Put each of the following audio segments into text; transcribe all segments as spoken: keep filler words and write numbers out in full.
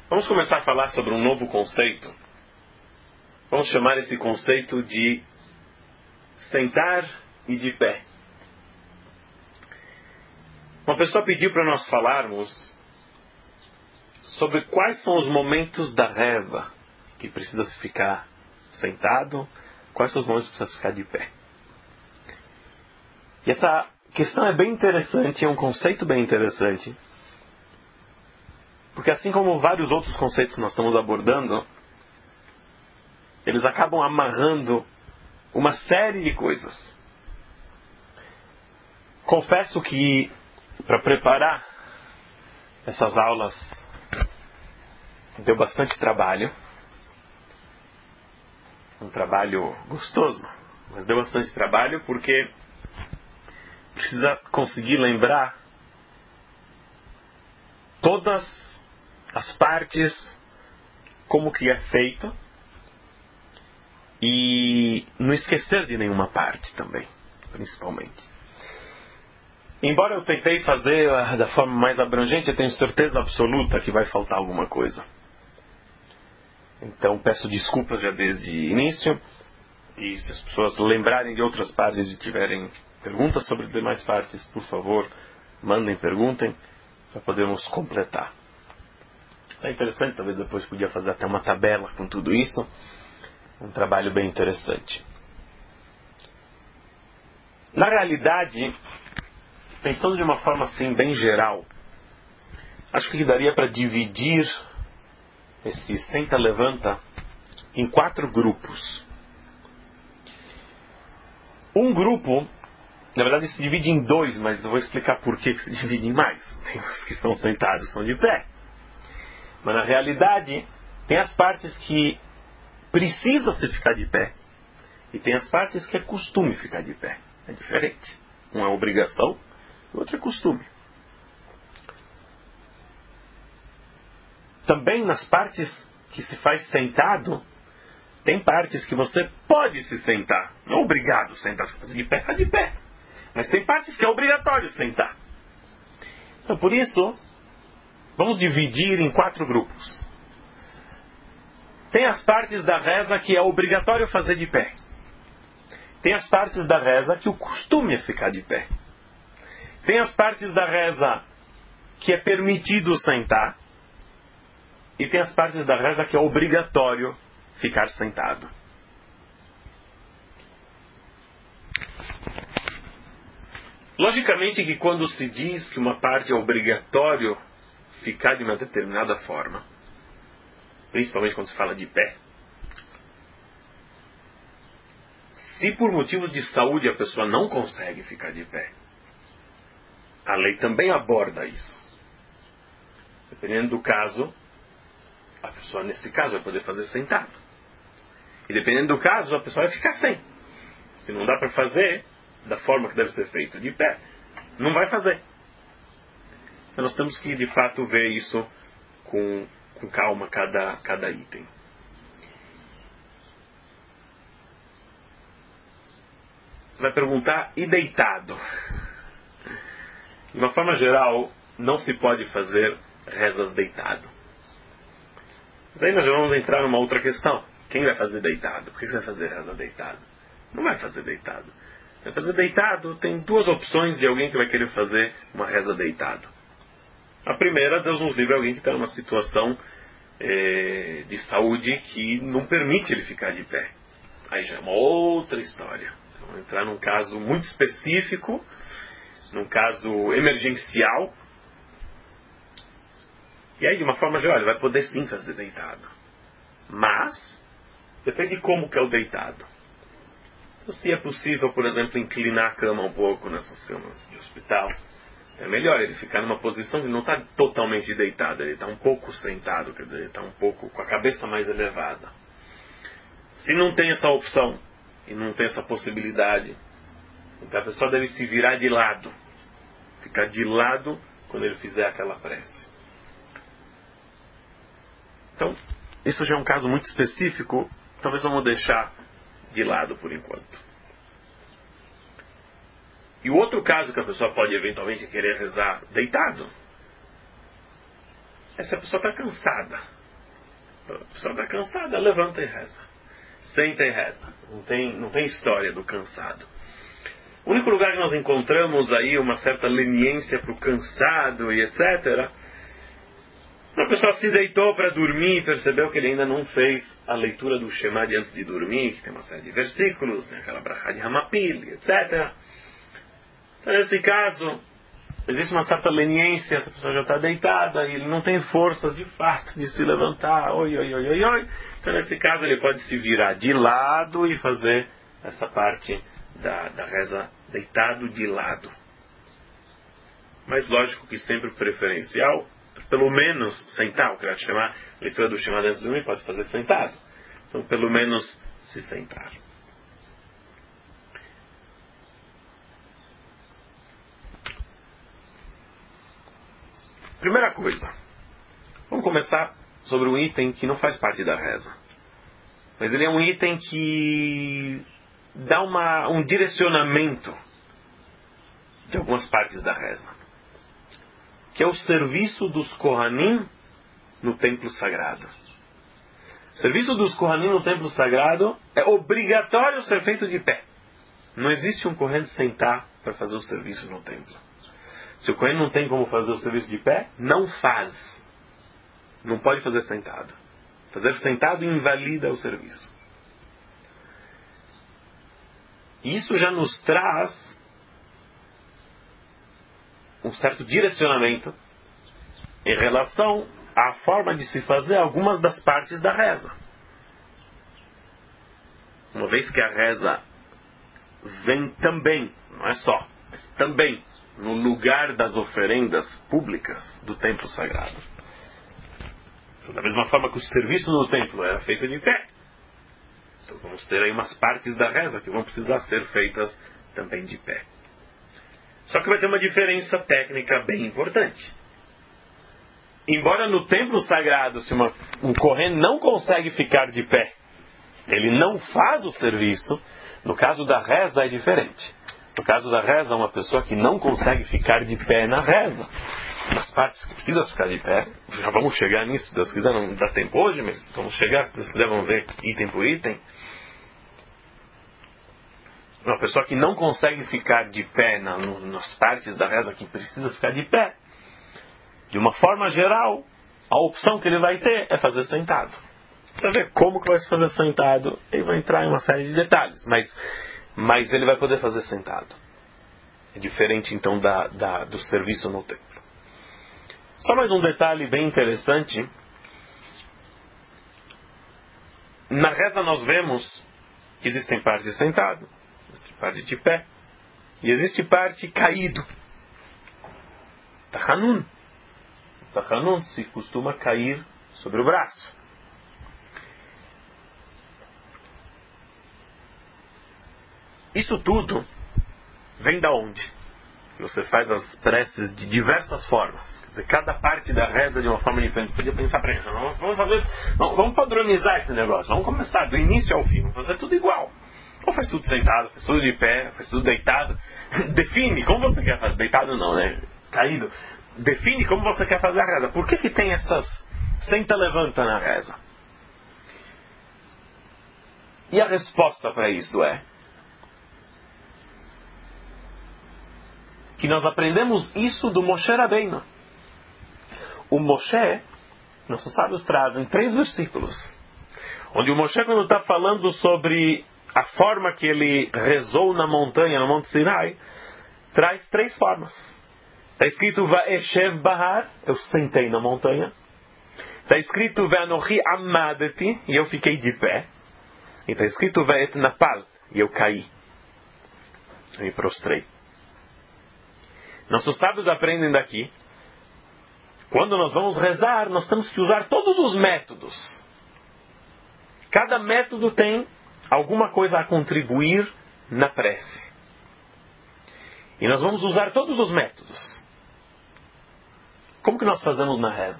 Vamos começar a falar sobre um novo conceito. Vamos chamar esse conceito de sentar e de pé. Uma pessoa pediu para nós falarmos sobre quais são os momentos da reza que precisa se ficar sentado, quais são os momentos que precisa ficar de pé. E essa questão é bem interessante, é um conceito bem interessante, porque assim como vários outros conceitos que nós estamos abordando, eles acabam amarrando uma série de coisas. Confesso que para preparar essas aulas deu bastante trabalho. Um trabalho gostoso, mas deu bastante trabalho porque precisa conseguir lembrar todas as partes, como que é feito, e não esquecer de nenhuma parte também, principalmente. Embora eu tentei fazer da forma mais abrangente, eu tenho certeza absoluta que vai faltar alguma coisa. Então peço desculpas já desde o início, e se as pessoas lembrarem de outras partes e tiverem perguntas sobre as demais partes, por favor, mandem, perguntem, para podermos completar. É interessante, talvez depois podia fazer até uma tabela com tudo isso. Um trabalho bem interessante. Na realidade, pensando de uma forma assim bem geral, acho que daria para dividir esse senta-levanta em quatro grupos. Um grupo, na verdade se divide em dois, mas eu vou explicar por que se divide em mais. Tem uns que são sentados, são de pé. Mas na realidade, tem as partes que precisa se ficar de pé. E tem as partes que é costume ficar de pé. É diferente. Um é obrigação, o outro é costume. Também nas partes que se faz sentado, tem partes que você pode se sentar. Não é obrigado sentar. Se fazer de pé, fica de pé. Mas tem partes que é obrigatório sentar. Então por isso, vamos dividir em quatro grupos. Tem as partes da reza que é obrigatório fazer de pé. Tem as partes da reza que o costume é ficar de pé. Tem as partes da reza que é permitido sentar. E tem as partes da reza que é obrigatório ficar sentado. Logicamente que quando se diz que uma parte é obrigatório ficar de uma determinada forma, principalmente quando se fala de pé, se por motivos de saúde a pessoa não consegue ficar de pé, a lei também aborda isso. Dependendo do caso, a pessoa nesse caso vai poder fazer sentado. E dependendo do caso, a pessoa vai ficar sem. Se não dá para fazer da forma que deve ser feito de pé, não vai fazer. Então nós temos que de fato ver isso com, com calma, cada, cada item. Você vai perguntar, e deitado? De uma forma geral, não se pode fazer rezas deitado. Mas aí nós já vamos entrar numa outra questão. Quem vai fazer deitado? Por que você vai fazer reza deitado? Não vai fazer deitado. Vai fazer deitado, tem duas opções de alguém que vai querer fazer uma reza deitado. A primeira, Deus nos livre, é alguém que está numa situação é, de saúde que não permite ele ficar de pé. Aí já é uma outra história. Vamos entrar num caso muito específico, num caso emergencial. E aí, de uma forma geral, ele vai poder sim fazer deitado. Mas, depende de como que é o deitado. Então, se é possível, por exemplo, inclinar a cama um pouco nessas camas de hospital, é melhor ele ficar numa posição que não está totalmente deitado, ele está um pouco sentado, quer dizer, ele está um pouco com a cabeça mais elevada. Se não tem essa opção, e não tem essa possibilidade, então a pessoa deve se virar de lado. Ficar de lado quando ele fizer aquela prece. Então, isso já é um caso muito específico, talvez vamos deixar de lado por enquanto. E o outro caso que a pessoa pode eventualmente querer rezar deitado é se a pessoa está cansada. A pessoa está cansada, levanta e reza. Senta e reza. Não tem, não tem história do cansado. O único lugar que nós encontramos aí uma certa leniência para o cansado e etcétera. A pessoa se deitou para dormir e percebeu que ele ainda não fez a leitura do Shema de antes de dormir, que tem uma série de versículos, né, aquela brachá de Hamapil, etcétera. Então, nesse caso, existe uma certa leniência, essa pessoa já está deitada e ele não tem forças de fato de se levantar. Oi, oi, oi, oi, oi. Então, nesse caso, ele pode se virar de lado e fazer essa parte da, da reza deitado de lado. Mas lógico que sempre o preferencial, pelo menos sentar, o que vai chamar a leitura do Shema antes de dormir, pode fazer sentado. Então, pelo menos se sentar. Primeira coisa, vamos começar sobre um item que não faz parte da reza. Mas ele é um item que dá uma, um direcionamento de algumas partes da reza. Que é o serviço dos Kohanim no templo sagrado. O serviço dos Kohanim no templo sagrado é obrigatório ser feito de pé. Não existe um Kohen sentar para fazer o serviço no templo. Se o Kohen não tem como fazer o serviço de pé, não faz. Não pode fazer sentado. Fazer sentado invalida o serviço. Isso já nos traz um certo direcionamento em relação à forma de se fazer algumas das partes da reza. Uma vez que a reza vem também, não é só, mas também no lugar das oferendas públicas do templo sagrado. Da mesma forma que o serviço no templo era feito de pé, então vamos ter aí umas partes da reza que vão precisar ser feitas também de pé. Só que vai ter uma diferença técnica bem importante. Embora no templo sagrado, se uma, um Kohen não consegue ficar de pé, ele não faz o serviço, no caso da reza é diferente. No caso da reza, uma pessoa que não consegue ficar de pé na reza, nas partes que precisa ficar de pé, já vamos chegar nisso, se Deus quiser, não dá tempo hoje, mas vamos chegar, se Deus quiser, vamos ver item por item. Uma pessoa que não consegue ficar de pé na, no, nas partes da reza que precisa ficar de pé, de uma forma geral, a opção que ele vai ter é fazer sentado. Precisa ver como que vai se fazer sentado, ele vai entrar em uma série de detalhes, mas, mas ele vai poder fazer sentado. É diferente então da, da, do serviço no templo. Só mais um detalhe bem interessante. Na reza nós vemos que existem partes sentado, existe parte de pé e existe parte caído. Tachanun. Tachanun se costuma cair sobre o braço. Isso tudo vem da onde? Você faz as preces de diversas formas. Quer dizer, cada parte da reza de uma forma diferente. Você podia pensar para isso. Vamos fazer, vamos, vamos padronizar esse negócio. Vamos começar do início ao fim. Vamos fazer tudo igual. Ou faz tudo sentado, faz tudo de pé, faz tudo deitado. Define como você quer fazer. Deitado não, né? Caído. Define como você quer fazer a reza. Por que que tem essas senta-levanta na reza? E a resposta para isso é que nós aprendemos isso do Moshe Rabbeinu. O Moshe, nossos sábios trazem três versículos, onde o Moshe, quando está falando sobre a forma que ele rezou na montanha, no Monte Sinai, traz três formas. Está escrito Va'eshev Bahar, eu sentei na montanha. Está escrito Ve'anochi Amadeti, e eu fiquei de pé. E está escrito Ve'et Napal, e eu caí. Eu me prostrei. Nossos sábios aprendem daqui, quando nós vamos rezar, nós temos que usar todos os métodos. Cada método tem alguma coisa a contribuir na prece. E nós vamos usar todos os métodos. Como que nós fazemos na reza?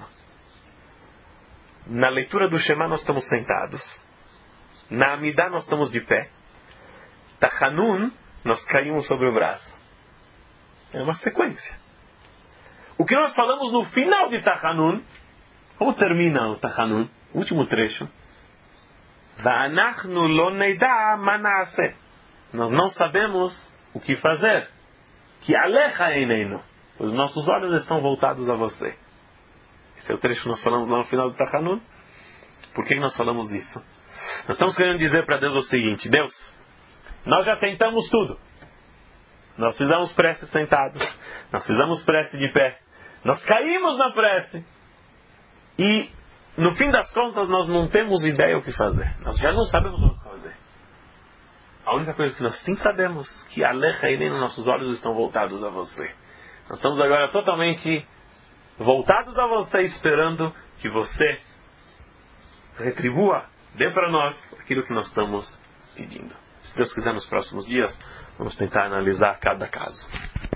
Na leitura do Shema nós estamos sentados. Na Amidah nós estamos de pé. Tachanun, nós caímos sobre o braço. É uma sequência. O que nós falamos no final de Tachanun, como termina o Tachanun? último trecho. Va'anachnu lo neida ma na'aseh. Nós não sabemos o que fazer. Que alecha eineinu. Os nossos olhos estão voltados a você. Esse é o trecho que nós falamos lá no final do Tachanun. Por que nós falamos isso? Nós estamos querendo dizer para Deus o seguinte: Deus, nós já tentamos tudo. Nós fizemos prece sentados. Nós fizemos prece de pé. Nós caímos na prece. E, no fim das contas, nós não temos ideia o que fazer. Nós já não sabemos o que fazer. A única coisa que nós sim sabemos, que alecha e nem nossos olhos estão voltados a você. Nós estamos agora totalmente voltados a você, esperando que você retribua, dê para nós aquilo que nós estamos pedindo. Se Deus quiser, nos próximos dias, vamos tentar analisar cada caso.